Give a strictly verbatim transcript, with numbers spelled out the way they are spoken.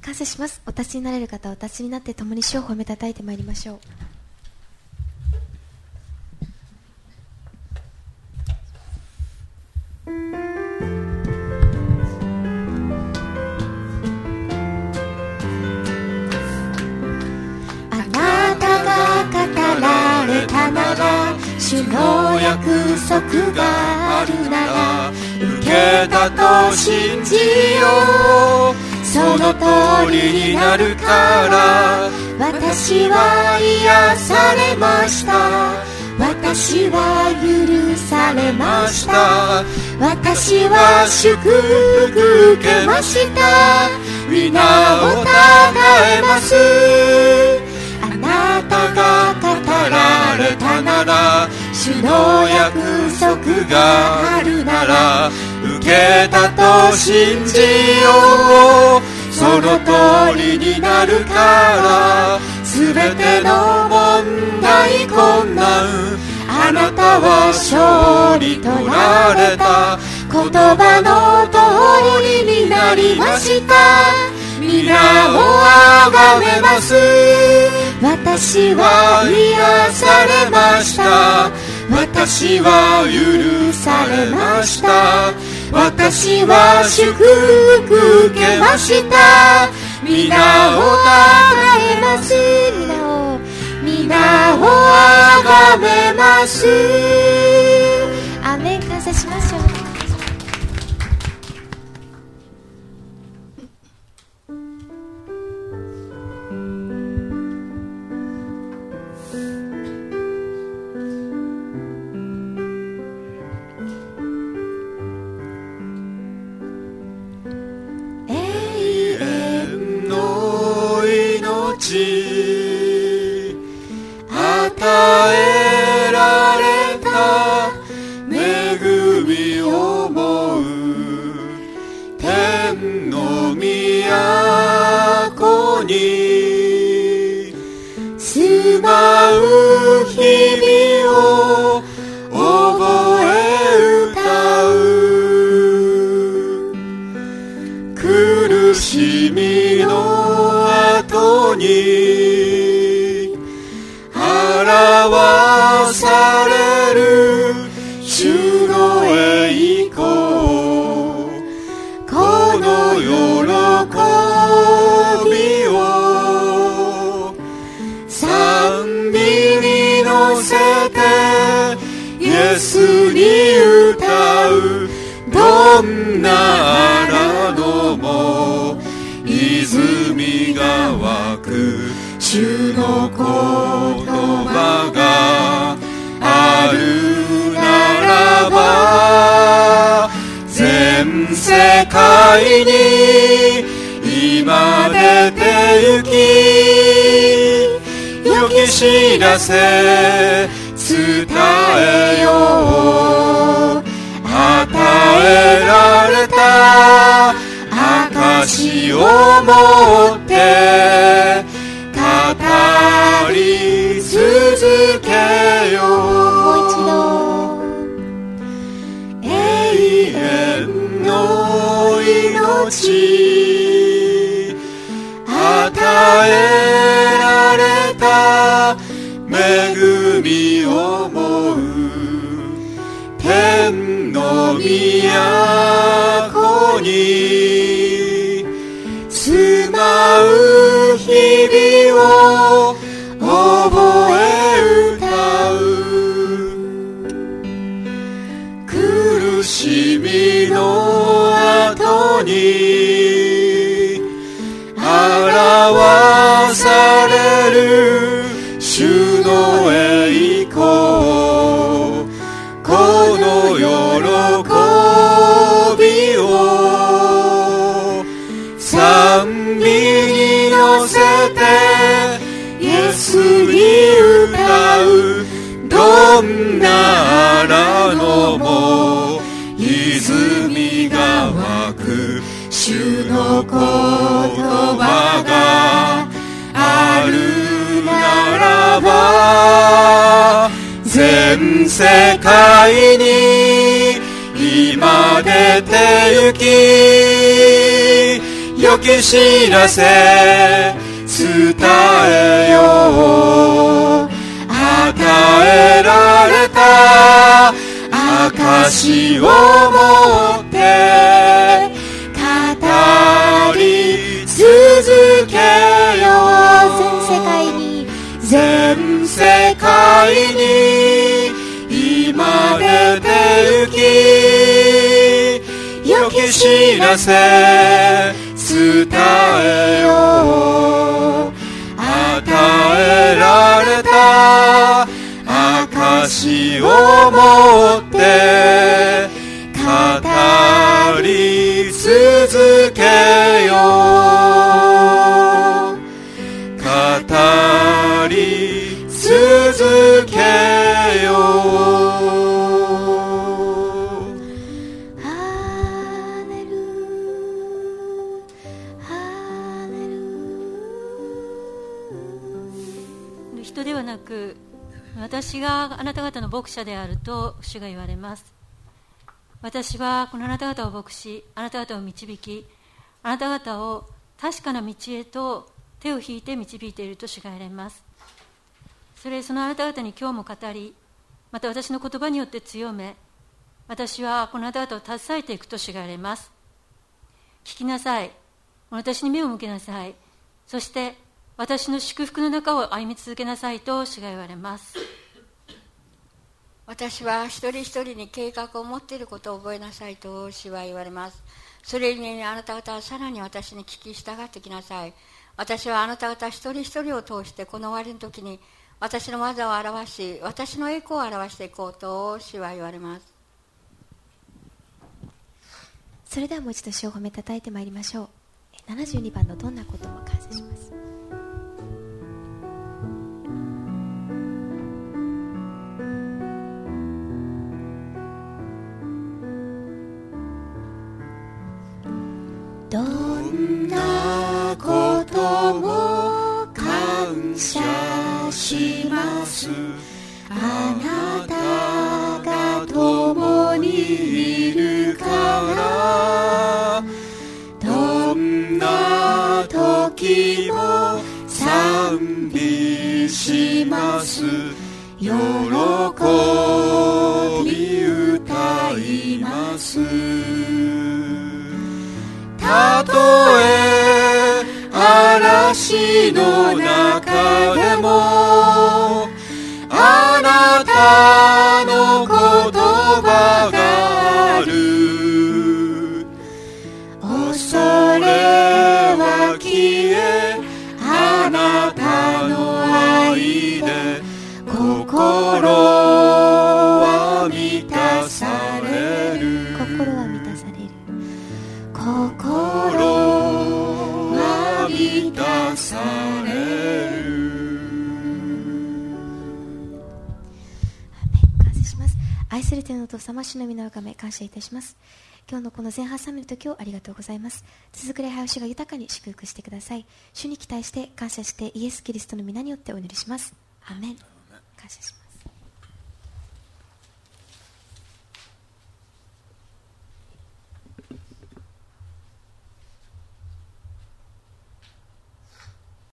感謝します。お立ちになれる方はお立ちになって共に主を褒めたたえてまいりましょう。 あなたが語られたなら、主の約束があるなら、受けたと信じよう。その通りになるから、私は癒されました。私は許されました。私は祝福受けました。皆をたたえます。あなたが語られたなら、主の約束があるなら、受けたと信じよう。その通りになるから、すべての問題困難、あなたは勝利とられた。言葉の通りになりました。皆をあがめます。私は癒されました。私は許されました。私は祝福受けました。皆をあがめます。皆を皆をあがめます。 アーメン。感謝しましょう。 与えられた恵みを思う、天の都に住まう日々を覚え歌う。苦しみの後に表される主の栄光、この喜びを賛美に乗せてイエスに歌う。どんな荒野も泉が湧く、主の言葉があるならば、全世界に今出て行き、良き知らせ伝えよう。与えられた証を持って語り続けよう。 もう一度。 永遠の命、与えられた恵みを思う、天の都に住まう日々を覚え歌う。苦しみの後に表される主の栄光、この喜びを賛美に乗せてイエスに歌う。どんな荒野も泉が湧く、主の言葉があるならば、全世界に今出て行き、 良き知らせ伝えよう。与えられた証を持って語り続けよう。 全世界に全世界に今出て行き、良き知らせ伝えよう。与えられた証を持って語り続けよう。語り続けよう。 ハレルハレル。 人ではなく、私があなた方の牧者であると主が言われます。私はこのあなた方を牧し、あなた方を導き、あなた方を確かな道へと手を引いて導いていると主が言われます。それそのあなた方に今日も語り、また私の言葉によって強め、私はこのあなた方を携えていくと主が言われます。聞きなさい。私に目を向けなさい。そして私の祝福の中を歩み続けなさいと主が言われます。 私は一人一人に計画を持っていることを覚えなさいと主は言われます。それゆえにあなた方はさらに私に聞き従ってきなさい。私はあなた方一人一人を通してこの終わりの時に私の技を表し、私の栄光を表していこうと主は言われます。 それではもう一度主を褒めたたえてまいりましょう。ななじゅうにばんのどんなことも感謝します。 どんなことも感謝します。あなたが共にいるから。どんな時も賛美します。喜び歌います。たとえ嵐の中でもあなたの言葉がある。恐れは消え、あなたの愛で心は満たされる。 心は満たされる。 心は満たされる。 感謝します。愛する天のお父様、主の御名をあがめ感謝いたします。今日のこの前半サミット、今日ありがとうございます。続く礼拝を主が豊かに祝福してください。主に期待して感謝してイエス・キリストの皆によってお祈りします。アーメン。感謝します。